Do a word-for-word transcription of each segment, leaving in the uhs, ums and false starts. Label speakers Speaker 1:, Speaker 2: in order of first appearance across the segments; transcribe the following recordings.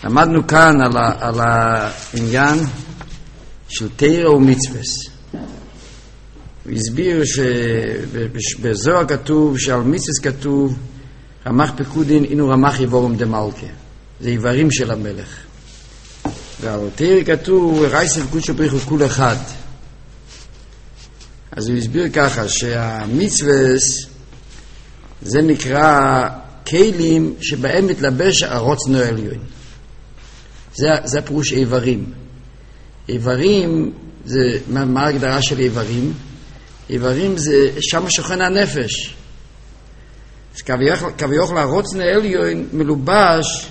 Speaker 1: למדנו כאן על, ה, על העניין של תורה ומצווס. הוא הסביר שבזוהר כתוב שעל מצווס כתוב רמ"ח פקודין אינו רמ"ח יבורם דמלכה, זה איברים של המלך. ועל תורה כתוב רייסה וקודשא בריך הוא כול אחד. אז הוא הסביר ככה שהמצווס זה נקרא כלים שבהם מתלבש הרוצן העליון. זה, זה הפירוש איברים. איברים זה, מה, מה ההגדרה של איברים? איברים זה שם שוכן הנפש. אז כביכול הרוצן העליון מלובש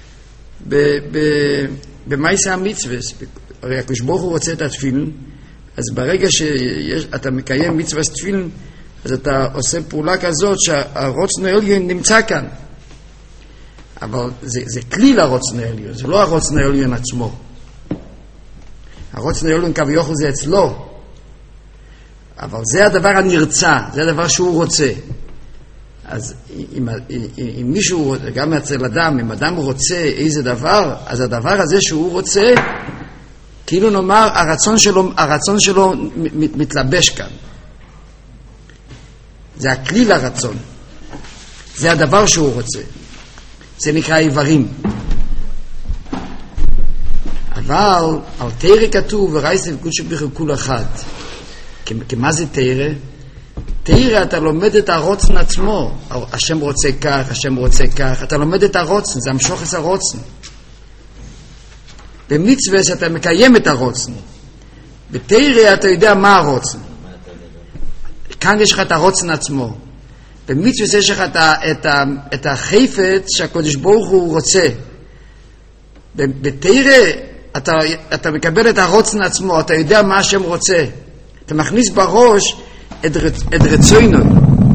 Speaker 1: במעשה המצווס. הרי הקדוש ברוך הוא רוצה את התפילין, אז ברגע שאתה מקיים מצוות תפילין, אז אתה עושה פעולה כזאת שהרוצן העליון נמצא כאן. אבל זה, זה כלי לרוצן העליון, זה לא הרוצן העליון עצמו. הרוצן העליון כביכול זה אצלו, אבל זה הדבר הנרצה, זה הדבר שהוא רוצה. אז אם, אם מישהו, גם אצל אדם, אם אדם רוצה איזה דבר, אז הדבר הזה שהוא רוצה, כאילו נאמר, הרצון שלו, הרצון שלו מתלבש כאן. זה הכלי לרצון. זה הדבר שהוא רוצה. זה נקרא איברים. אבל על תורה כתוב ורייסה וקודשא בריך הוא כול אחד. כמה זה תורה? תורה אתה לומד את הרוצן עצמו. השם רוצה כך, השם רוצה כך. אתה לומד את הרוצן, זה המשוך את הרוצן. במצווה אתה מקיים את הרוצן. בתורה אתה יודע מה הרוצן. כאן יש לך את הרוצן עצמו. במצווה יש לך את, את, את החפץ שהקדוש ברוך הוא רוצה. בתורה אתה, אתה מקבל את הרוצן עצמו, אתה יודע מה השם רוצה. אתה מכניס בראש את, את רצונו.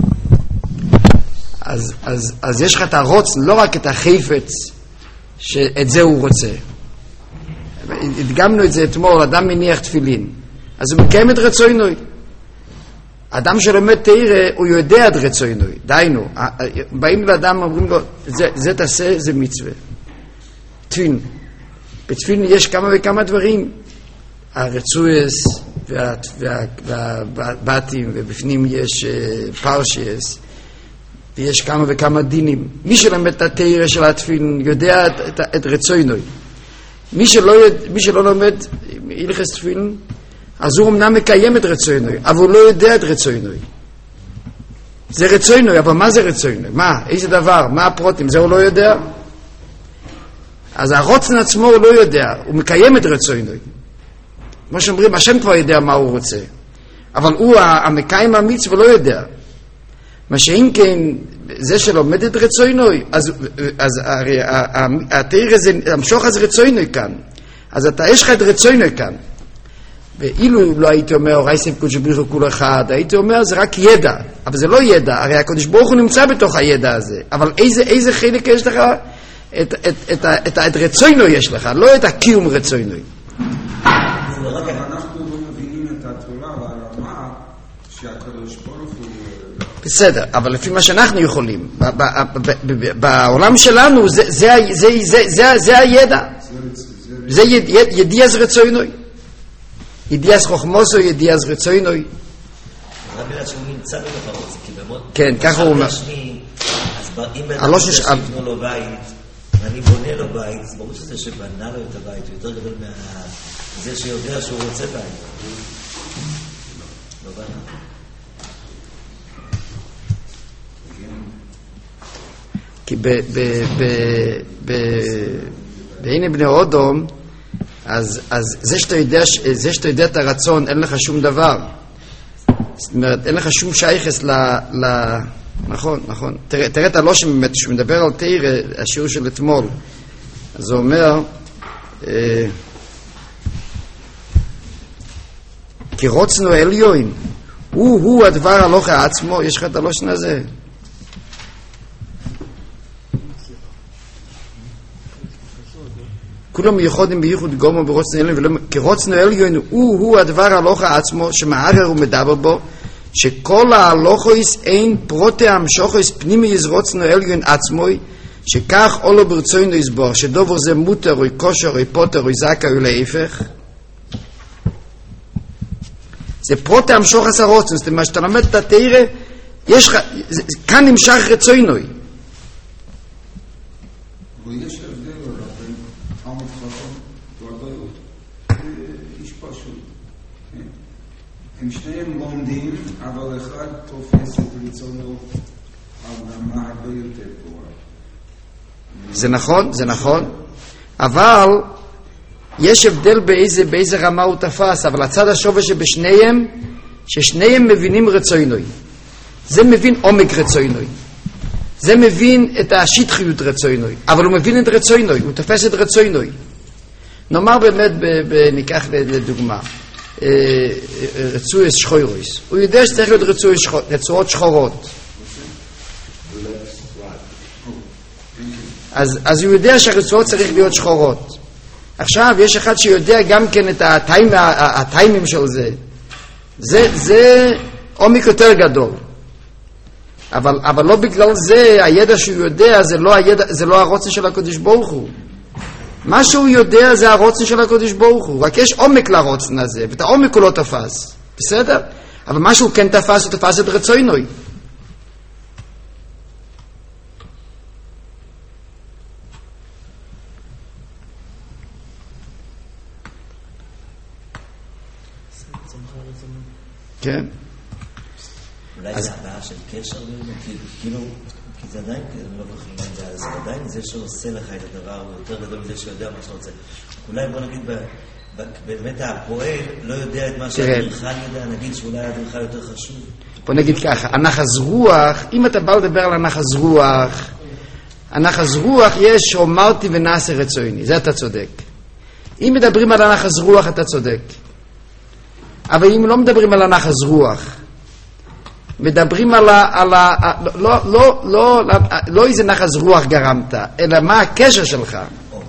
Speaker 1: אז, אז, אז יש לך את הרוצן, לא רק את החפץ שאת זה הוא רוצה. הדגמנו את זה אתמול, אדם מניח תפילין, אז הוא מקיים את רצוינוי. אדם שלומד תורה, הוא יודע את רצוינוי. דיינו, באים לאדם, אומרים לו, זה, זה תעשה, זה מצווה. תפילין. בתפילין יש כמה וכמה דברים. הרצויס והבתים, ובפנים יש פרשייס, ויש כמה וכמה דינים. מי שלומד את התורה של התפילין, יודע את, את, את רצוינוי. מי שלא, מי שלא לומד הלכות תפילין, אז הוא אמנם מקיים את רצונוי, אבל הוא לא יודע את רצונוי. זה רצונוי, אבל מה זה רצונוי? מה? איזה דבר? מה הפרוטים? זה הוא לא יודע? אז הרוצן עצמו הוא לא יודע, הוא מקיים את רצונוי. כמו שאומרים, השם כבר יודע מה הוא רוצה, אבל הוא המקיים המצווה לא יודע. מה שאם כן, זה שלומד את רצונוי, אז, אז הרי התורה זה, המשוך הזה רצונוי כאן. אז אתה, יש לך את רצונוי כאן. ואילו לא הייתי אומר, רייסה וקודשא בריך הוא כול אחד, הייתי אומר, זה רק ידע. אבל זה לא ידע, הרי הקדוש ברוך הוא נמצא בתוך הידע הזה. אבל איזה, איזה חלק יש לך? את, את, את, את, את רצונוי יש לך, לא את הקיום רצונוי.
Speaker 2: אנחנו לא מבינים את התורה והרמה שהקדוש ברוך הוא...
Speaker 1: בסדר, אבל לפי מה שאנחנו יכולים, בעולם שלנו זה הידע, זה ידיעס רצונוי, ידיעס חוכמוסו, ידיעס רצונוי.
Speaker 3: זה בגלל שהוא נמצא בתוך הרוצן, כי במות...
Speaker 1: כן, ככה הוא אומר.
Speaker 3: אז אם בן אדם שיבנו לו בית, ואני בונה לו בית, אז ברור שזה שבנה לו את הבית, הוא יותר גדול מזה שיודע שהוא רוצה בית. לא בנה.
Speaker 1: כי בהנה בני אודום, אז זה שאתה יודע, זה שאתה יודע את הרצון, אין לך שום דבר. זאת אומרת, אין לך שום שייכס ל... נכון, נכון. תראה את הלושם באמת, שהוא מדבר על תורה, השיעור של אתמול. אז הוא אומר, כי רוצנו עליון, הוא הוא הדבר הלוכה עצמו. יש לך את הלושן הזה? כולם ייחודים בייחוד גומו ברוצנו עליון, כי רוצנו עליון הוא הוא הדבר הלוכה עצמו שמערר ומדבר בו, שכל ההלוכויס אין פרוטי המשוכויס פנימי רוצנו עליון עצמוי, שכך אולו ברצוינו יסבור, שדובר זה מותר או כושר או פוטר או זכאי או להפך, זה פרוטה המשוך הסרוץ, זאת אומרת, שאתה למד את התאירה, יש לך, כאן נמשך רצוינוי.
Speaker 2: ויש הבדל בין עם חכם והבעיות. איש פשוט. הם שניהם לומדים, אבל אחד תופס את רצונו על רמה הרבה יותר גבוהה.
Speaker 1: זה נכון, זה נכון, אבל יש הבדל באיזה, באיזה רמה הוא תפס, אבל הצד השווה שבשניהם, ששניהם מבינים רצוינוי. זה מבין עומק רצוינוי. זה מבין את השטחיות רצוינוי, אבל הוא מבין את רצוינוי, הוא תופס את רצוינוי. נאמר באמת, ב, ב, ניקח לדוגמה, רצוי שחוירויס. הוא יודע שצריך להיות רצוי שחור, רצועות שחורות. אז, אז הוא יודע שהרצועות צריך להיות שחורות. עכשיו יש אחד שיודע גם כן את הטיימ, הטיימים של זה. זה, זה עומק יותר גדול. אבל, אבל לא בגלל זה, הידע שהוא יודע, זה לא הידע, זה לא הרוצן של הקדוש ברוך הוא. מה שהוא יודע זה הרוצן של הקדוש ברוך הוא. רק יש עומק לרוצן הזה, ואת העומק הוא לא תפס. בסדר? אבל מה שהוא כן תפס, הוא תפס את רצוינוי. כן.
Speaker 3: אולי זה הבעיה של קשר, כאילו, כי זה עדיין, לא כל כך עניין, זה עדיין זה שעושה לך את הדבר, הוא יותר גדול מזה שיודע מה שאתה רוצה. אולי בוא נגיד, באמת הפועל לא יודע את מה שהאדריכל יודע, נגיד שאולי האדריכל יותר חשוב.
Speaker 1: בוא נגיד ככה, הנחז רוח, אם אתה בא לדבר על הנחז רוח, הנחז רוח יש אומרתי ונעשה רצויני, זה אתה צודק. אם מדברים על הנחז רוח, אתה צודק. אבל אם לא מדברים על הנחז רוח, מדברים על ה... על ה לא, לא, לא, לא, לא איזה נחז רוח גרמת, אלא מה הקשר שלך.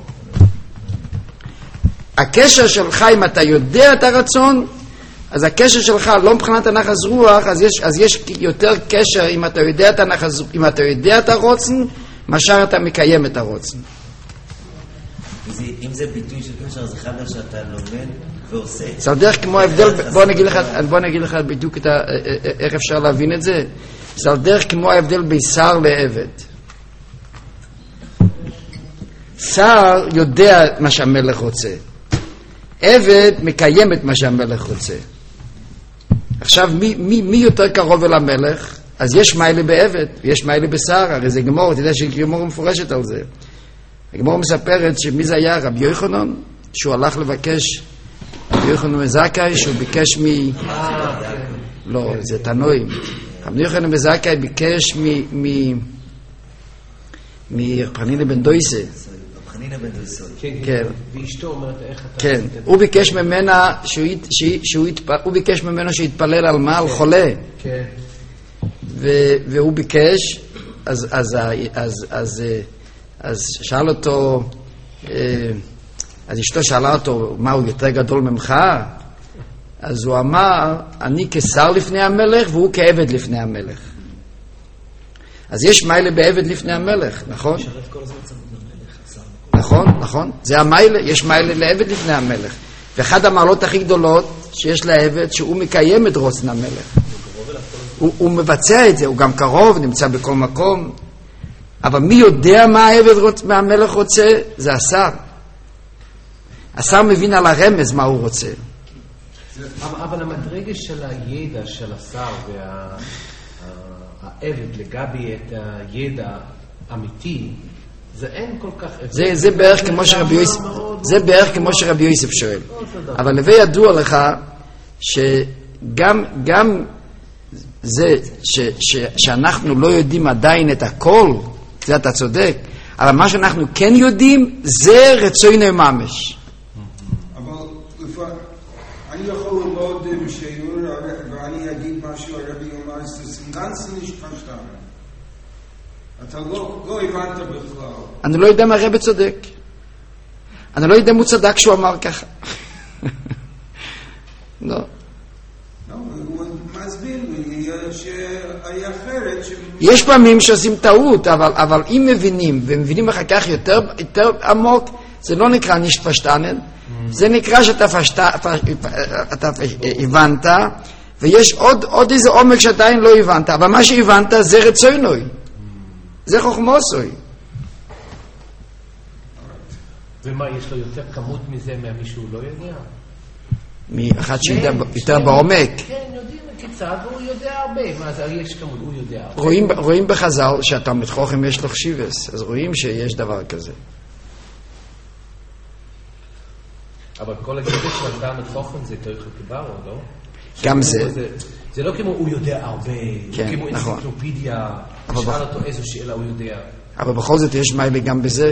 Speaker 1: הקשר שלך, אם אתה יודע את הרצון, אז הקשר שלך לא מבחינת הנחז רוח, אז יש, אז יש יותר קשר אם אתה יודע את הנחז, אם אתה יודע את הרוצן, מאשר אתה מקיים את הרוצן.
Speaker 3: אם זה ביטוי של קשר, אז אחד שאתה לומד ועושה.
Speaker 1: זה דרך כמו ההבדל, בוא נגיד לך, בוא נגיד לך בדיוק את ה, איך אפשר להבין את זה. זה דרך כמו ההבדל בין שר לעבד. שר יודע מה שהמלך רוצה. עבד מקיים את מה שהמלך רוצה. עכשיו, מי, מי, מי יותר קרוב אל המלך? אז יש מיילה בעבד, יש מיילה בשר, הרי זה גמור, אתה יודע שגמור מפורשת על זה. הגמור מספרת שמי זה היה? רבי יוחנן, שהוא הלך לבקש, רבי יוחנן מזכאי, שהוא ביקש מ... לא, זה תנועים. רבי יוחנן מזכאי ביקש מ... מ... מרבנינא בן דויסה.
Speaker 3: רבנינא בן דויסה.
Speaker 1: כן.
Speaker 4: ואשתו אומרת איך אתה...
Speaker 1: כן. הוא ביקש ממנה שהוא ביקש ממנו שיתפלל על מה? על חולה.
Speaker 4: כן.
Speaker 1: והוא ביקש, אז אז אז אז אז שאל אותו, אז אשתו שאלה אותו, מה הוא יותר גדול ממך? אז הוא אמר, אני כשר לפני המלך והוא כעבד לפני המלך. אז יש מיילה בעבד לפני המלך, נכון? נכון, נכון. זה המיילה, יש מיילה לעבד לפני המלך. ואחד המעלות הכי גדולות שיש לעבד, שהוא מקיים את רוצן המלך. הוא, הוא מבצע את זה, הוא גם קרוב, נמצא בכל מקום. אבל מי יודע מה העבד רוצ, מה המלך רוצה? זה השר. השר מבין על הרמז מה הוא רוצה.
Speaker 4: אבל המדרגה של הידע של השר והעבד לגבי את הידע האמיתי, זה אין כל כך...
Speaker 1: זה, זה בערך כמו שרבי יוסף, זה בערך כמו שרבי יוסף שואל. אבל לבי ידוע לך שגם גם זה ש, ש, שאנחנו לא יודעים עדיין את הכל, זה אתה צודק, אבל מה שאנחנו כן יודעים זה רצונו ממש.
Speaker 2: אבל אני יכול ללמוד שיעור ואני אגיד משהו הרבי אומר, זה גנץ nicht verstanden. אתה לא, לא הבנת בכלל.
Speaker 1: אני לא יודע מה הרבי צודק. אני לא יודע אם הוא צדק שהוא אמר ככה. לא.
Speaker 2: הוא מסביר לי, אלא שהיה אחרת ש...
Speaker 1: יש פעמים שעושים טעות, אבל, אבל אם מבינים, ומבינים אחר כך יותר, יותר עמוק, זה לא נקרא נישט פשטנן, זה נקרא שאתה פשט, אתה הבנת, ויש עוד, עוד איזה עומק שעדיין לא הבנת, אבל מה שהבנת זה רצוינוי, זה חוכמוסוי.
Speaker 4: ומה, יש לו יותר כמות מזה מהמישהו לא יודע?
Speaker 1: מאחד שיודע יותר בעומק.
Speaker 4: כן, יודעים כיצד, והוא יודע הרבה. מה זה, יש כמות, הוא יודע הרבה.
Speaker 1: רואים, רואים בחז"ל שהתלמיד חוכם יש לו חשיבס, אז רואים שיש דבר כזה.
Speaker 4: אבל כל הגידול של התלמיד חוכם זה תורך כיברו, לא?
Speaker 1: גם זה.
Speaker 4: זה לא כמו הוא יודע הרבה,
Speaker 1: כן,
Speaker 4: לא כמו
Speaker 1: נכון.
Speaker 4: אנציקלופדיה, תשאל אותו איזו שאלה הוא יודע.
Speaker 1: אבל בכל זאת יש מיילה גם בזה.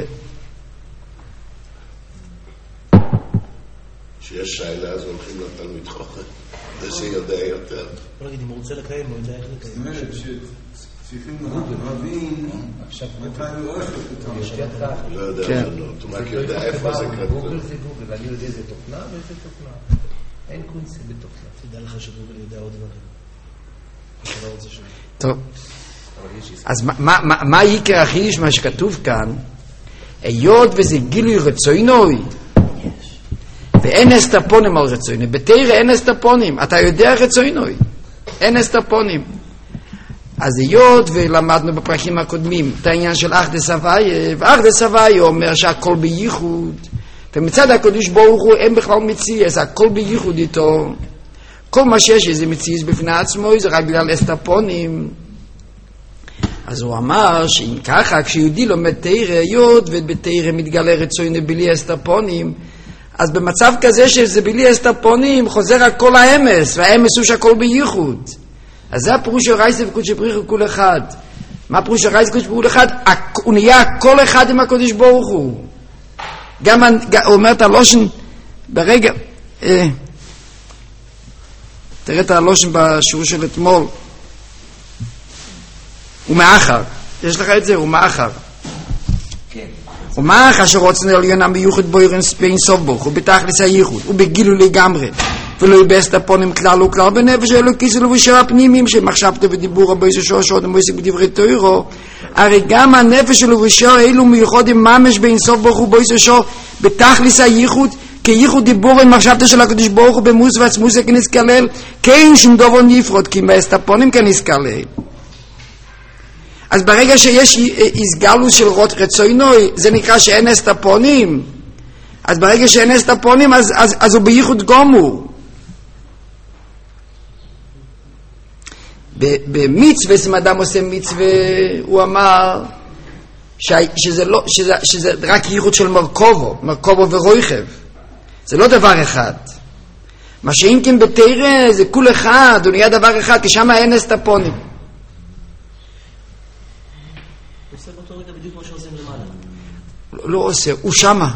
Speaker 5: שיש שאלה, אז הולכים לתלמיד חוכם, זה שיודע יותר.
Speaker 3: בוא נגיד, אם הוא רוצה לקיים, הוא יודע איך לקיים.
Speaker 2: זאת אומרת שצריכים להבין מתי הוא הולך לפתרון.
Speaker 5: לא יודע, הוא רק יודע איפה זה כתוב.
Speaker 4: גוגל זה גוגל, אני יודע איזה תוכנה ואיזה תוכנה. אין קונסי בתוכנה.
Speaker 3: תדע לך שגוגל יודע עוד דברים. אתה לא רוצה שם.
Speaker 1: טוב. אז מה יקר החידוש מה שכתוב כאן? היות וזה גילוי רצוינוי, ואין אסטפונים על רצוינוי. בתרא אין אסטפונים. אתה יודע רצוינוי. אין אסטפונים. אז היות ולמדנו בפרקים הקודמים את העניין של אחדס הוויה, ואחדס הוויה אומר שהכל בייחוד, ומצד הקדוש ברוך הוא אין בכלל מציאס, הכל בייחוד איתו. כל מה שיש איזה מציאס בפני עצמו זה רק בגלל אסטפונים. אז הוא אמר שאם ככה כשיהודי לומד תרא, היות ובתרא מתגלה רצוינוי בלי אסטפונים, אז במצב כזה שזה בלי אסטפונים חוזר על כל האמס, והאמס הוא שהכל בייחוד. אז זה הפירוש של רייסה וקודש בריך הוא כל אחד. מה הפירוש של רייסה וקודש בריך הוא אחד? הוא נהיה כל אחד עם הקודש ברוך הוא. גם הוא אומר את הלושן ברגע, אה, תראה את הלושן בשיעור של אתמול. הוא מאחר. יש לך את זה? הוא מאחר. ומה כאשר רוצים עליון המיוחד בוירן ספיין סוף ברוך הוא בתכלס הייחוד הוא בגילו לגמרי ולא יבסת הפונים כלל וכלל בנפש אלוקיס ולבשר הפנימיים שמחשבתו ודיבור הבויסו שור שור דמויסק בדברי תוירו הרי גם הנפש ולבשר אלו מיוחדים ממש בין סוף ברוך הוא בויסו שור בתכלס הייחוד כייחוד דיבור עם מחשבתו של הקדוש ברוך הוא במוס ועצמוס כנסקלל כן שום דובר נפרוד כי מבסת הפונים כנסקלל. אז ברגע שיש הסגלוס של רצוינוי, זה נקרא שאין אסטפונים. אז ברגע שאין אסטפונים, אז, אז, אז הוא בייחוד גומור. במצווה, אם אדם עושה מצווה, הוא אמר ש, שזה, לא, שזה, שזה רק ייחוד של מרכובו, מרכובו ורוחב. זה לא דבר אחד. מה שאם כן בתרא, זה כול אחד, הוא נהיה דבר אחד, כי שם אין אסטפונים.
Speaker 3: עושה באותו רגע בדיוק כמו שעושים למעלה.
Speaker 1: לא עושה, הוא שמה.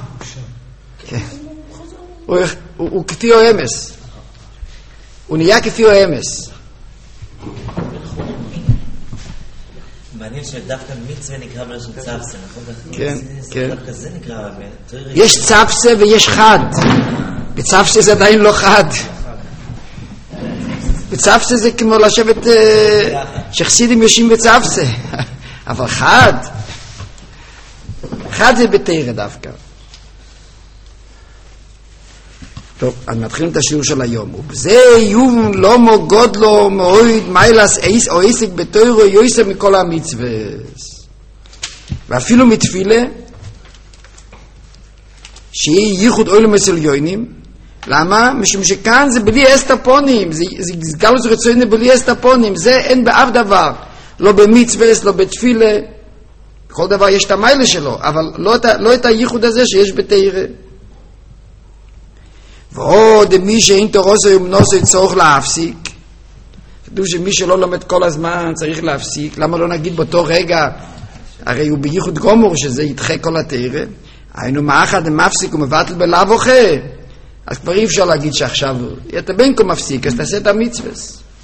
Speaker 1: הוא כפי או אמס. הוא נהיה כפי או אמס.
Speaker 3: מעניין שדווקא מצווה נקרא בלשון צפסה, נכון?
Speaker 1: כן, כן.
Speaker 3: דווקא זה נקרא...
Speaker 1: יש צפסה ויש חד. בצפסה זה עדיין לא חד. בצפסה זה כמו לשבת שחסידים יושבים בצפסה. אבל חד, חד זה בתרא דווקא. טוב, אז מתחילים את השיעור של היום. ובזה יובן לא מוגוד לו מאויד מיילס איס או עסק בתוירו יויסר מכל המצווה. ואפילו מתפילה, שיהיה ייחוד אוילם אצל יוינים. למה? משום שכאן זה בלי אסטפונים, זה, זה גלוס רצויני בלי אסטפונים, זה אין באף דבר. לא במצווה, לא בתפילה, בכל דבר יש את המיילה שלו, אבל לא את, לא את הייחוד הזה שיש בתרא. ועוד מי שאין תורוסו ומנוסו צורך להפסיק, כתוב שמי שלא לומד כל הזמן צריך להפסיק, למה לא נגיד באותו רגע, הרי הוא בייחוד גומור שזה ידחה כל התרא, היינו מאחד מפסיק ומבטל בלאו אוכה, אז כבר אי אפשר להגיד שעכשיו, אתה בין כה מפסיק, אז תעשה את המצווה.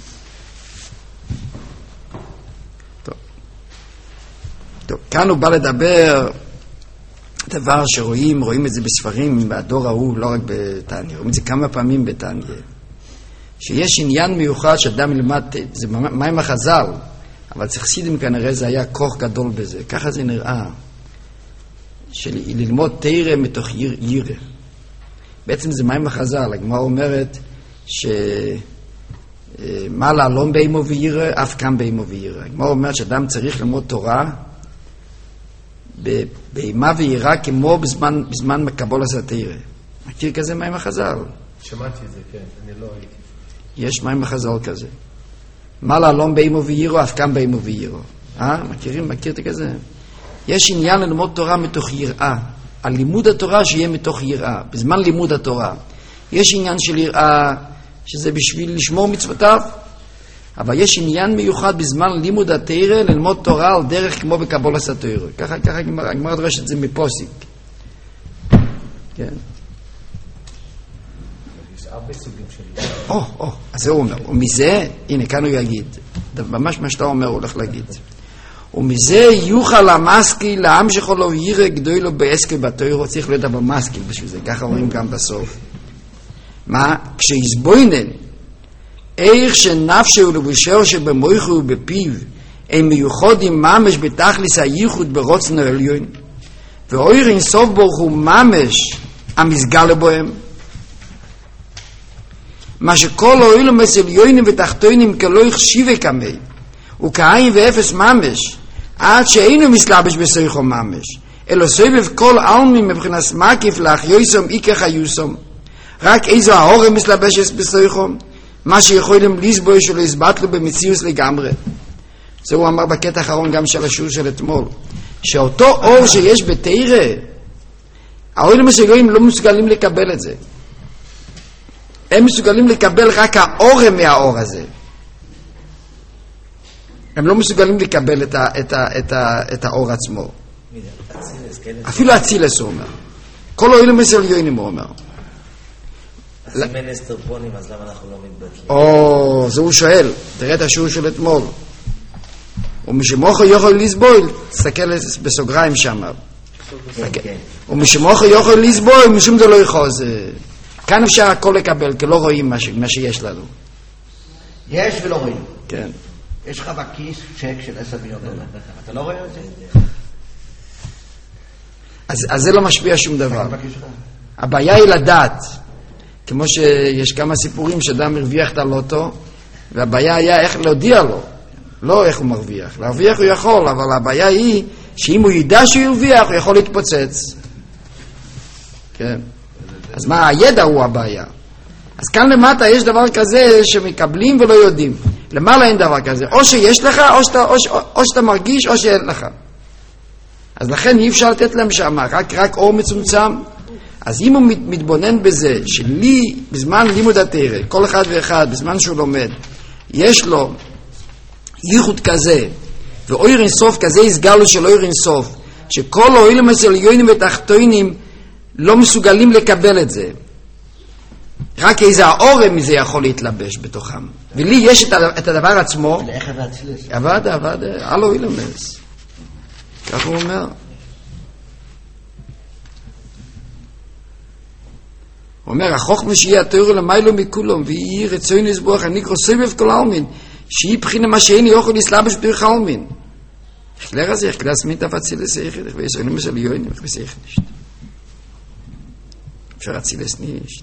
Speaker 1: טוב, כאן הוא בא לדבר דבר שרואים, רואים את זה בספרים, בדור ההוא, לא רק בתניא, רואים את זה כמה פעמים בתניא. שיש עניין מיוחד שאדם ילמד, זה מים החז"ל, אבל אצל חסידים כנראה זה היה כוח גדול בזה, ככה זה נראה, של ללמוד תורה מתוך ירא. בעצם זה מים החז"ל, הגמרא אומרת שמה לעלום באימו וירא, אף כאן באימו וירא. הגמרא אומרת שאדם צריך ללמוד תורה באימה וירא כמו בזמן, בזמן מקבולת התורה. מכיר כזה מים החז"ל?
Speaker 4: שמעתי את זה, כן, אני לא הייתי.
Speaker 1: יש מים החז"ל כזה. מה לעלום באימו וירא, אף כאן באימו וירא. אה? מכירים? מכיר את כזה? יש עניין ללמוד תורה מתוך יראה. על לימוד התורה שיהיה מתוך יראה. בזמן לימוד התורה. יש עניין של יראה שזה בשביל לשמור מצוותיו. אבל יש עניין מיוחד בזמן לימוד התורה ללמוד תורה על דרך כמו בקבולת התורה. ככה, ככה הגמרא דורשת את זה מפוסיק. כן.
Speaker 4: יש הרבה סוגים של...
Speaker 1: או, או, אז זה הוא אומר. ומזה, הנה, כאן הוא יגיד. ממש מה שאתה אומר, הוא הולך להגיד. ומזה יוכל המשכיל לעם שכולו ירא גדולו בעסקי בתורה, צריך להיות אבל משכיל בשביל זה, ככה אומרים גם בסוף. מה? כשיסבוינן, איך שנפשו ולבושר שבמויכו ובפיו, הם מיוחדים ממש בתכליס הייחוד ברוצנו העליון, ואויר אינסוף ברוך הוא ממש המסגל בהם, מה שכל אוילם עליונים ותחתונים כלא יחשיבי כמי, וכאין ואפס ממש, עד שאינו מסלבש בסויכו ממש, אלא סובב כל אלמים מבחינת מקיף לאחיוסום איקר חיוסום, רק איזו ההורם מסלבשת בסויכו, מה שיכולים לסבוי שלא הסבטלו במציאוס לגמרי. זה הוא אמר בקטע האחרון גם של השיעור של אתמול, שאותו אור שיש בתורה, האוילם הסויכויים לא מסוגלים לקבל את זה. הם מסוגלים לקבל רק האורם מהאור הזה. הם לא מסוגלים לקבל את, ה, את, ה, את, ה, את האור עצמו. אפילו אצילס הוא אומר. כל אוילם הסויכויים הוא אומר.
Speaker 3: אז אם אין אסטרפונים, אז למה אנחנו לא מתבטלים?
Speaker 1: או, זה הוא שואל. תראה את השיעור של אתמול. ומשמוכו יכול לסבול, תסתכל בסוגריים שם. ומשמוכו יכול לסבול, משום זה לא יכול. כאן אפשר הכל לקבל, כי לא רואים מה שיש לנו.
Speaker 6: יש ולא רואים.
Speaker 1: כן.
Speaker 6: יש לך בכיס צ'ק של עשר מיליון דולר. אתה לא רואה את זה? אז זה לא משפיע שום דבר. הבעיה היא לדעת. כמו שיש כמה סיפורים שאדם הרוויח את הלוטו, והבעיה היה איך להודיע לו. לא איך הוא מרוויח. להרוויח הוא יכול, אבל הבעיה היא שאם הוא ידע שהוא הרוויח, הוא יכול להתפוצץ. כן. אז מה, הידע הוא הבעיה. אז כאן למטה יש דבר כזה שמקבלים ולא יודעים. למעלה אין דבר כזה. או שיש לך, או שאתה, או, או, או שאתה מרגיש, או שאין לך. אז לכן אי אפשר לתת להם שם, רק, רק אור מצומצם. אז אם הוא מתבונן בזה, שלי, בזמן לימוד התורה, כל אחד ואחד, בזמן שהוא לומד, יש לו ייחוד כזה, ואויר אינסוף כזה יסגלו של אויר אינסוף, שכל האוילם העליונים ותחתונים לא מסוגלים לקבל את זה. רק איזה האורם מזה יכול להתלבש בתוכם. ולי יש את הדבר עצמו. איך להצליח?
Speaker 1: עבד, עבד, על אוילם. כך הוא אומר. הוא אומר, החוכמה שיהיה התורה למיילו מכולם, והיא רצוי לסבוח, אני קורא סבב כל אלמין, שהיא בחינה מה שאין יוכל לסלבש בדרך אלמין. איך זה, איך להסמין תפציל לסייכת, איך ויש עולים של יוין, איך בסייכת נשת. אפשר להציל לסנישת.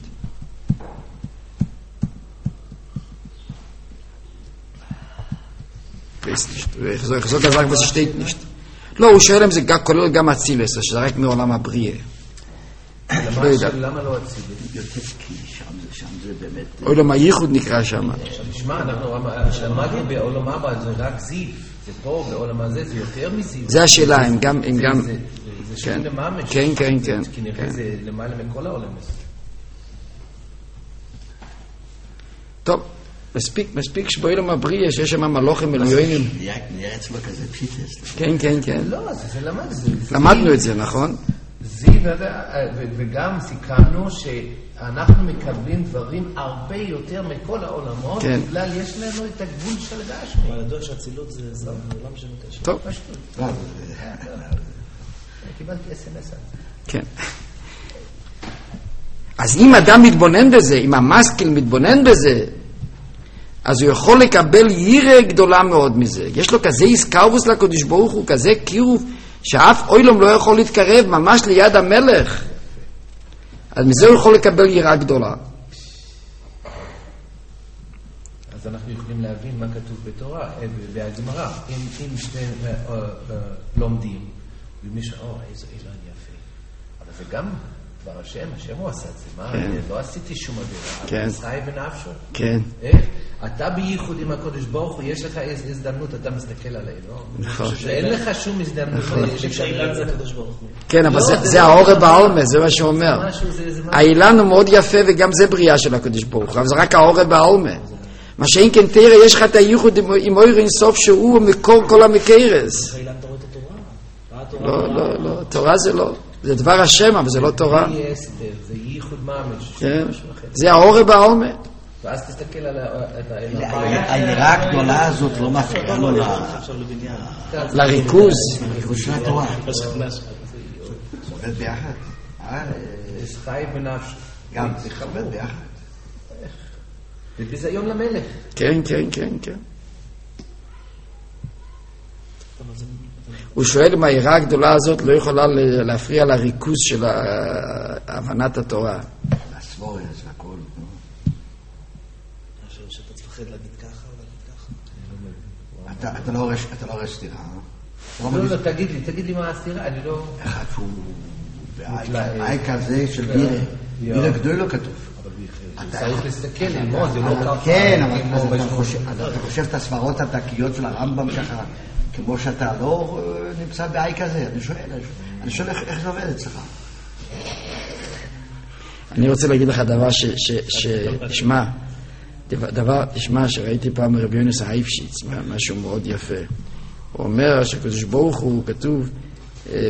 Speaker 1: איך זאת רק בסשתית נשת. לא, הוא שואל אם זה כולל גם אצילס, שזה רק מעולם הבריאה.
Speaker 4: למה לא אצילס?
Speaker 6: כי שם זה באמת...
Speaker 1: עולם הייחוד נקרא שם.
Speaker 4: תשמע, אנחנו למדנו בעולם הבא, זה רק זיו. זה פה, בעולם הזה, זה יותר מזיו.
Speaker 1: זה השאלה, הם גם...
Speaker 4: זה שום לממש.
Speaker 1: כן, כן, כן.
Speaker 4: כי נראה זה למעלה מכל העולם הזה.
Speaker 1: טוב, מספיק, מספיק שבעולם הבריאה, שיש שם מלוכים עליונים.
Speaker 6: נראה אצלו כזה פיטס.
Speaker 1: כן, כן, כן.
Speaker 4: לא, זה למד.
Speaker 1: למדנו את זה, נכון?
Speaker 4: זיו, וגם סיכמנו שאנחנו מקבלים דברים הרבה יותר מכל העולמות,
Speaker 1: כן.
Speaker 4: בגלל יש לנו את הגבול של גשמי.
Speaker 3: אבל הדור שהצילות זה עולם שמתקשר.
Speaker 1: טוב.
Speaker 4: קיבלתי אס אם אס.
Speaker 1: כן. אז אם אדם מתבונן בזה, אם המשכיל מתבונן בזה, אז הוא יכול לקבל יראה גדולה מאוד מזה. יש לו כזה הסקרבוס לקדוש ברוך הוא, כזה קירוב, שאף אוילום לא יכול להתקרב ממש ליד המלך. אז מזה הוא יכול לקבל יראה גדולה.
Speaker 4: אז אנחנו יכולים להבין מה כתוב בתורה, בהגמרא. אם, אם שני uh, uh, uh, לומדים, ומישהו, או, איזה אילן יפה. אבל זה גם דבר השם, השם הוא עשה את זה. מה,
Speaker 1: כן.
Speaker 4: לא עשיתי שום עבירה.
Speaker 1: כן.
Speaker 4: חי ונפשו.
Speaker 1: כן.
Speaker 4: איך? אתה בייחוד עם הקודש ברוך הוא, יש לך איזו הזדמנות, אתה מסתכל עליי, לא?
Speaker 1: נכון.
Speaker 4: ואין לך שום הזדמנות.
Speaker 3: שאילן זה הקדוש ברוך הוא.
Speaker 1: כן, אבל
Speaker 4: לא,
Speaker 1: זה,
Speaker 4: זה
Speaker 1: זה
Speaker 4: לא-
Speaker 1: האורה בעלמה, זה מה שהוא אומר.
Speaker 4: משהו, זה- זה משהו.
Speaker 1: האילן הוא מאוד יפה וגם זה בריאה של הקדוש ברוך הוא, אבל זה רק האורה בעלמה. מה שאין כן תראה, יש לך את הייחוד עם- עם אור אין סוף שהוא מקור כל המקרס.
Speaker 3: שאילן תורת התורה. מה התורה?
Speaker 1: לא, לא, לא, תורה זה לא. זה דבר השם, אבל זה לא תורה.
Speaker 4: זה אסתר, זה ייחוד ממש.
Speaker 1: כן. זה האורה בעלמה.
Speaker 4: ואז תסתכל על ה- את האלוהים.
Speaker 7: היראה הגדולה הזאת לא מפריעה לו
Speaker 3: עכשיו לבניין.
Speaker 1: לריכוז.
Speaker 7: לריכוז של התורה. זה עובד ביחד. אה,
Speaker 4: זה חי ונפשו.
Speaker 7: גם זה עובד ביחד.
Speaker 4: זה ביזיון למלך.
Speaker 1: כן, כן, כן, כן. הוא שואל אם היראה הגדולה הזאת לא יכולה ל- להפריע לריכוז של ה- הבנת התורה.
Speaker 7: הסבוריה, זה הכל.
Speaker 3: עכשיו שאתה תפחד להגיד ככה או להגיד ככה.
Speaker 7: אתה- אתה לא רואה- אתה לא רואה סתירה. אה? אתה לא
Speaker 4: לא,
Speaker 7: מרגיש-
Speaker 4: לא, תגיד לי, תגיד לי מה הסתירה, אני לא...
Speaker 7: אחד שהוא
Speaker 4: מופלא.
Speaker 7: בעי כזה של בירה. בירה גדול לא כתוב.
Speaker 4: צריך להסתכל, ללמוד, זה לא ככה.
Speaker 7: כן, אבל
Speaker 4: כמו
Speaker 7: אז אתה
Speaker 4: בשבוע.
Speaker 7: חושב- אז אתה חושב את הסברות הדקיות של הרמב"ם ככה, כמו שאתה לא אה, נמצא בעי כזה. אני שואל, אני שואל איך איך זה עובד אצלך.
Speaker 1: אני רוצה להגיד לך דבר ש... ש... ש... תשמע, דבר- דבר, תשמע, שראיתי פעם מרבי יונס האייפשיץ, משהו מאוד יפה. הוא אומר שהקדוש ברוך הוא, כתוב, אה,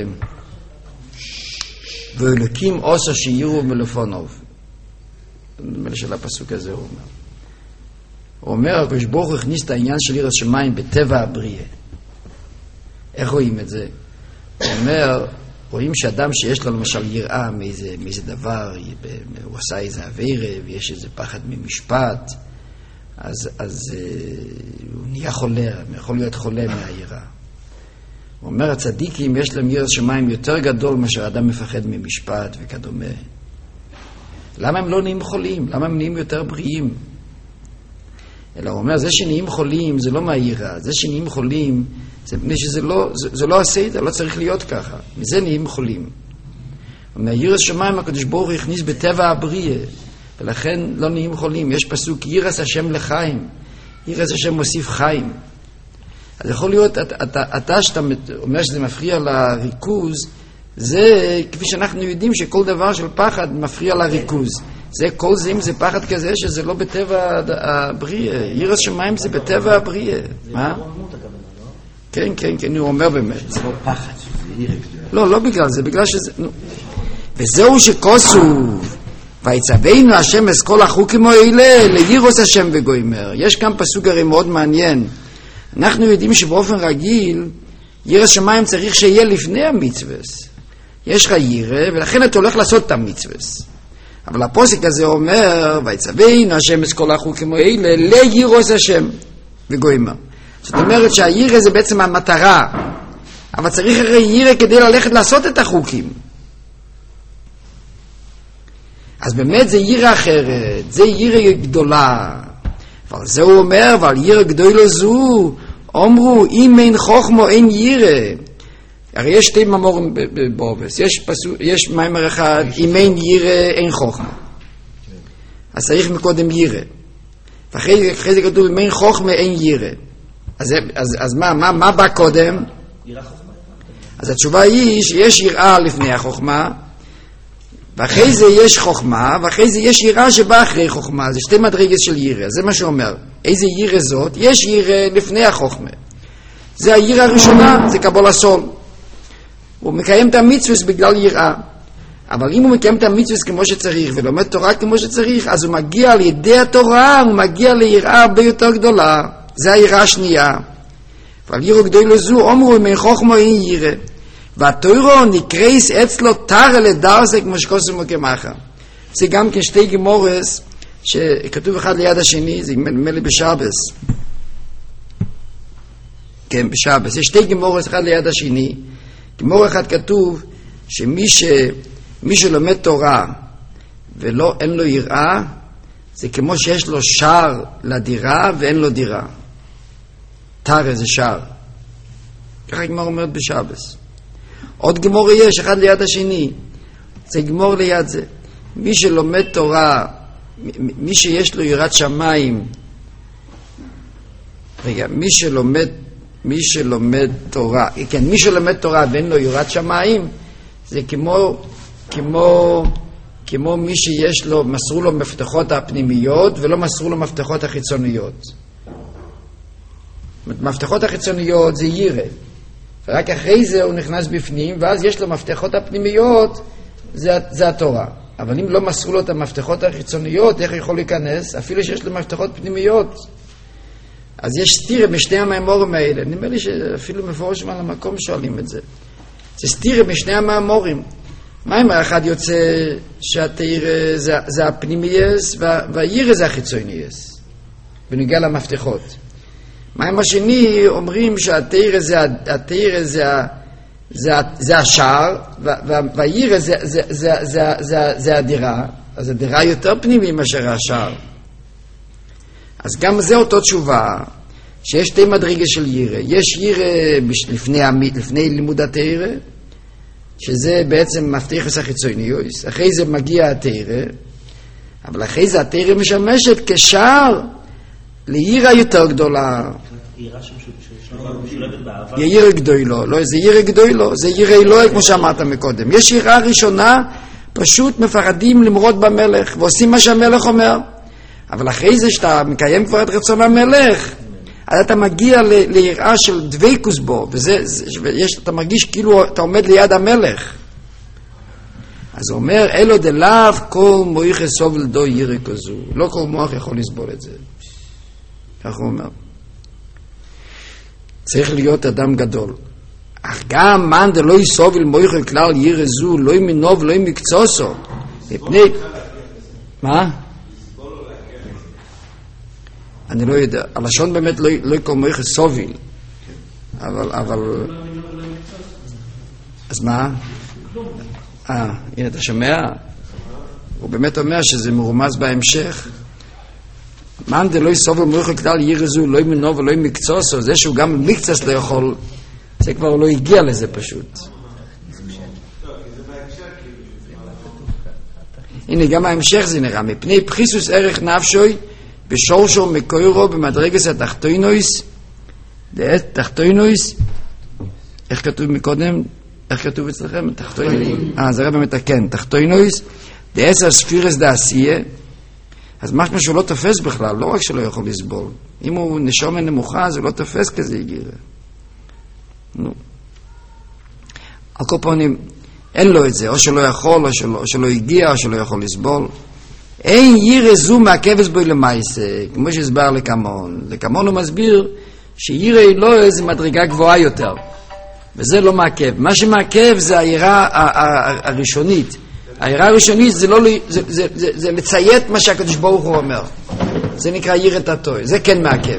Speaker 1: ואלוקים עושה שיראו מלפונוב. נדמה לי של הפסוק הזה הוא אומר. הוא אומר, הקדוש ברוך הוא הכניס את העניין של יראת שמיים בטבע הבריאה. איך רואים את זה? הוא אומר, רואים שאדם שיש לו למשל יראה מאיזה, מאיזה דבר, הוא עשה איזה עבירה, ויש איזה פחד ממשפט, אז, אז אה, הוא נהיה חולה, יכול להיות חולה מהיראה. הוא אומר, הצדיקים יש להם יראת שמיים יותר גדול מאשר אדם מפחד ממשפט וכדומה. למה הם לא נהיים חולים? למה הם נהיים יותר בריאים? אלא הוא אומר, זה שנהיים חולים זה לא מהיראה, זה שנהיים חולים זה מפני שזה לא, זה, זה לא הסדר, לא צריך להיות ככה. מזה נהיים חולים. ומהיראת שמיים הקדוש ברוך הוא הכניס בטבע הבריאה, ולכן לא נהיים חולים. יש פסוק, יראת השם לחיים. יראת השם מוסיף חיים. אז יכול להיות, אתה, אתה, אתה שאתה אומר שזה מפריע לריכוז, זה כפי שאנחנו יודעים שכל דבר של פחד מפריע לריכוז. זה כל זה אם זה פחד כזה שזה לא בטבע הבריאה. יראת שמיים זה בטבע הבריאה. מה? כן, כן, כן, הוא אומר באמת.
Speaker 7: זה לא פחד, זה יראה גדולה.
Speaker 1: לא, לא בגלל זה, בגלל שזה... נו. וזהו שכוסוב, ויצווינו השם את כל החוקים האלה, לירוס השם וגוימר. יש כאן פסוק הרי מאוד מעניין. אנחנו יודעים שבאופן רגיל, יראת שמיים צריך שיהיה לפני המצווס. יש לך יראה, ולכן אתה הולך לעשות את המצווס. אבל הפוסק הזה אומר, ויצווינו השם את כל החוקים האלה, לירוס השם וגוימר. זאת אומרת שהיראה זה בעצם המטרה, אבל צריך הרי יראה כדי ללכת לעשות את החוקים. אז באמת זה יראה אחרת, זה יראה גדולה. אבל זה הוא אומר, אבל יראה גדולה זו, אומרו, אם אין חוכמו אין יראה. הרי יש שתי מאמרים בובס, יש, פסוק, יש מאמר אחד, אם אין יראה אין חוכמה. אז צריך מקודם יראה. ואחרי זה כתוב, אם אין חוכמה אין יראה. אז, אז, אז מה, מה, מה בא קודם?
Speaker 3: יראה חוכמה.
Speaker 1: אז התשובה היא שיש יראה לפני החוכמה, ואחרי זה יש חוכמה, ואחרי זה יש יראה שבא אחרי חוכמה. זה שתי מדרגות של יראה, זה מה שאומר. איזה יראה זאת? יש יראה לפני החוכמה. זה היראה הראשונה, זה קבול הסול. הוא מקיים את המצווס בגלל יראה. אבל אם הוא מקיים את המצווס כמו שצריך, ולומד תורה כמו שצריך, אז הוא מגיע על ידי התורה, הוא מגיע ליראה הרבה יותר גדולה. זה היראה השנייה. אבל יראה גדולה זו, אומרו, אם אין חוכמה אין יראה. והתוירו נקרייס אצלו תרה לדרסה כמו שקוסם וכמחה. זה גם כן שתי גמורס שכתוב אחד ליד השני, זה נדמה לי בשבס. כן, בשבס. יש שתי גמורות אחד ליד השני. גמור אחד כתוב שמי ש, מי שלומד תורה ולא, אין לו יראה, זה כמו שיש לו שער לדירה ואין לו דירה. תרא זה שער. ככה גמור אומרת בשבס. עוד גמור יש אחד ליד השני. זה גמור ליד זה. מי שלומד תורה, מי שיש לו יראת שמיים, רגע, מי שלומד, מי שלומד תורה, כן, מי שלומד תורה ואין לו יראת שמיים, זה כמו, כמו, כמו מי שיש לו, מסרו לו מפתחות הפנימיות ולא מסרו לו מפתחות החיצוניות. מפתחות החיצוניות זה ירא, ורק אחרי זה הוא נכנס בפנים, ואז יש לו מפתחות הפנימיות, זה, זה התורה. אבל אם לא מסרו לו את המפתחות החיצוניות, איך יכול להיכנס? אפילו שיש לו מפתחות פנימיות. אז יש סתירה בשני המאמורים האלה. נדמה לי שאפילו מפורשים על המקום שואלים את זה. זה סתירה בשני המאמורים. מה אם האחד יוצא שהתאיר זה, זה הפנימייס, והירא זה החיצונייס, בנוגע למפתחות. מה אם השני אומרים שהתאיר זה, התאיר זה, זה, זה השער, והירא זה, זה, זה, זה, זה, זה הדירה. אז הדירה יותר פנימי מאשר השער. אז גם זה אותו תשובה, שיש שתי מדרגה של ירא. יש ירא לפני, לפני לימוד התאיר, שזה בעצם מפתח החיצוניוס. אחרי זה מגיע התאיר, אבל אחרי זה התאיר משמשת כשער לירא יותר גדולה.
Speaker 3: יראה שמשולבת באהבה.
Speaker 1: ירא גדולו, לא, זה ירא גדולו, זה ירא אלוהי כמו שאמרת מקודם. יש יראה ראשונה, פשוט מפחדים למרוד במלך, ועושים מה שהמלך אומר. אבל אחרי זה שאתה מקיים כבר את רצון המלך, אז אתה מגיע ל- ליראה של דבקות בו, וזה, זה, ויש, אתה מרגיש כאילו אתה עומד ליד המלך. אז הוא אומר, אלו דלאו כל מוח סובל דו ירא כזו. לא כל מוח יכול לסבול את זה. כך הוא אומר. צריך להיות אדם גדול. אך גם מן דלא יסובל מוח כלל ירא זו, לא ימינו ולא ימקצוסו. מפני... מה? אני לא יודע, הלשון באמת לא, לא כל מוח סובל, אבל, אבל... אז מה? אה, הנה אתה שומע? הוא באמת אומר שזה מרומז בהמשך. מן דלא יסובל מוח כלל ירא זו, לא ימינו ולא ימקצוסו, זה שהוא גם מקצס לא יכול, זה כבר לא הגיע לזה פשוט. הנה גם ההמשך זה נראה, מפני פחיסוס ערך נפשוי, בשורשו מקוירו במדרגס התחתוינויס, תחתוינויס, איך כתוב מקודם? איך כתוב אצלכם? תחתוינויס. אה, זה רב מתקן, תחתוינויס, דעשר ספירס דעשייה. אז משהו שהוא לא תופס בכלל, לא רק שלא יכול לסבול. אם הוא נשום נמוכה, זה לא תופס כזה יגירה. נו. על כל פנים, אין לו את זה, או שלא יכול, או שלא, או שלא הגיע, או שלא יכול לסבול. אין ירא זו מעכבס בו למעשה, כמו שהסבר לקמון. לקמון הוא מסביר שירא אלוהי זה מדרגה גבוהה יותר, וזה לא מעכב. מה שמעכב זה היראה הראשונית. היראה הראשונית זה, לא, זה, זה, זה, זה לציית מה שהקדוש ברוך הוא אומר. זה נקרא יראת התורה, זה כן מעכב.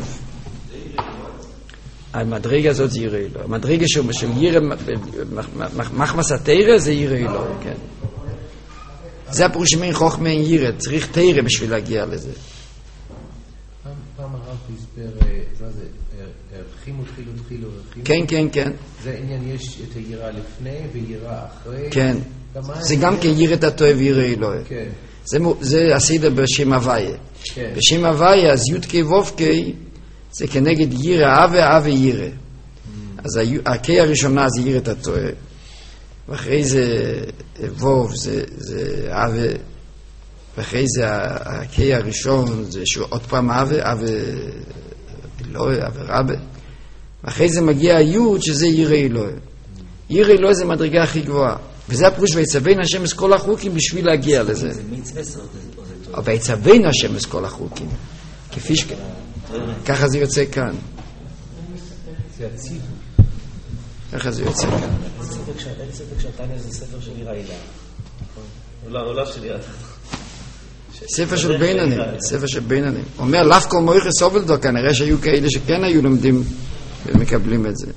Speaker 1: המדרגה הזאת זה ירא אלוהי. המדרגה של ירא מחמס התורה זה ירא אלוהי, כן. זה הפירוש שמין חוכמה אין ירא, צריך תורה בשביל להגיע לזה.
Speaker 4: פעם הרב הסבר, זה זה, ערכים ותחילו תחילו ערכים.
Speaker 1: כן, כן, כן.
Speaker 4: זה עניין, יש את היראה לפני ויראה אחרי.
Speaker 1: כן. זה גם כן יראת התורה וירא אלוהי. כן. זה הסדר בשם הוויה. כן. בשם הוויה, אז יודקי וובקי, זה כנגד ירא אבה, אבה ירא. אז הקי הראשונה זה יראת התורה. ואחרי זה ווב, זה, זה אבה, ואחרי זה הקי הראשון, זה עוד פעם אבה, אבה אלוהי, אבה רבה, ואחרי זה מגיע היוד, שזה ירא אלוהי. ירא אלוהי זה מדרגה הכי גבוהה, וזה הפירוש ויצווין השם את כל החוקים בשביל להגיע לזה.
Speaker 3: זה מצווה או זה טוב?
Speaker 1: ויצווין השם את כל החוקים, כפי ש... ככה זה יוצא כאן.
Speaker 4: זה הציב.
Speaker 1: ככה זה יוצא כאן.
Speaker 3: אין ספק שהתניא זה ספר של יראה אילה. עולה של יראה.
Speaker 1: ספר של בינונים, ספר של בינונים. אומר, לאף כל מויכה סובלדו, כנראה שהיו כאלה שכן היו לומדים ומקבלים את זה.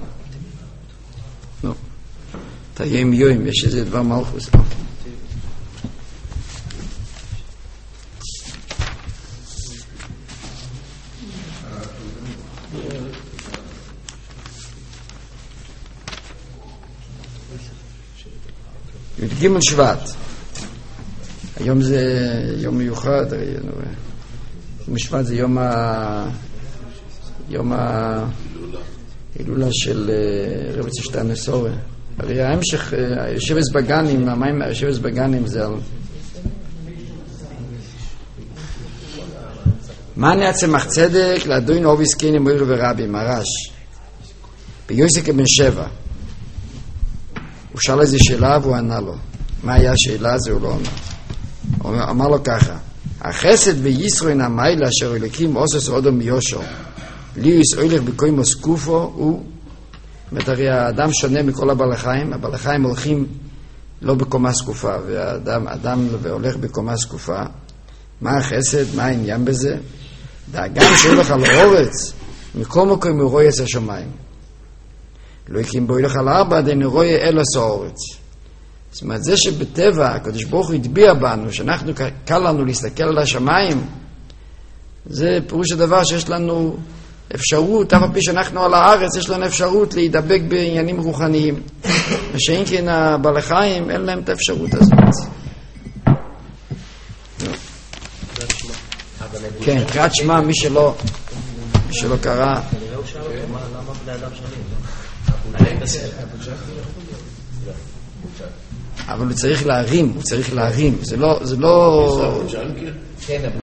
Speaker 1: נו, תהיים יוים, יש איזה דבר מלכוס. י"ג שבט. היום זה יום מיוחד, יום שבט זה יום ה... יום ההילולה של רבי צשטן נסורי. הרי ההמשך, הישבס בגנים, המים הישבס בגנים זה על... מה נעצמח צדק לאדוין אוביס קיני מויר ורבי, מרש. ביוסק בן שבע. הוא שאל איזו שאלה והוא ענה לו. מה היה השאלה? זה הוא לא ענה. הוא אמר לו ככה, החסד וישרון המיילה אשר אלוקים עושה סעודו מיושו לי יסעולך בקוימו סקופו הוא, זאת אומרת, האדם שונה מכל הבעלי חיים, הבעלי חיים הולכים לא בקומה סקופה, והאדם אדם הולך בקומה סקופה. מה החסד? מה העניין בזה? דאגם שהולך על אורץ מכל מקום הוא רואה את השמיים, לא הקים בו הולך על ארבע דין הוא רואה אל הסעורץ. זאת אומרת, זה שבטבע הקדוש ברוך הוא הטביע בנו, שאנחנו קל לנו להסתכל על השמיים, זה פירוש הדבר שיש לנו אפשרות, אף על פי שאנחנו על הארץ, יש לנו אפשרות להידבק בעניינים רוחניים. ושאין כן הבעלי חיים, אין להם את האפשרות הזאת. כן, קראת שמע, מי שלא, מי שלא קרא.
Speaker 3: למה בני אדם שונים?
Speaker 1: אבל הוא צריך להרים, הוא צריך להרים, זה לא, זה לא...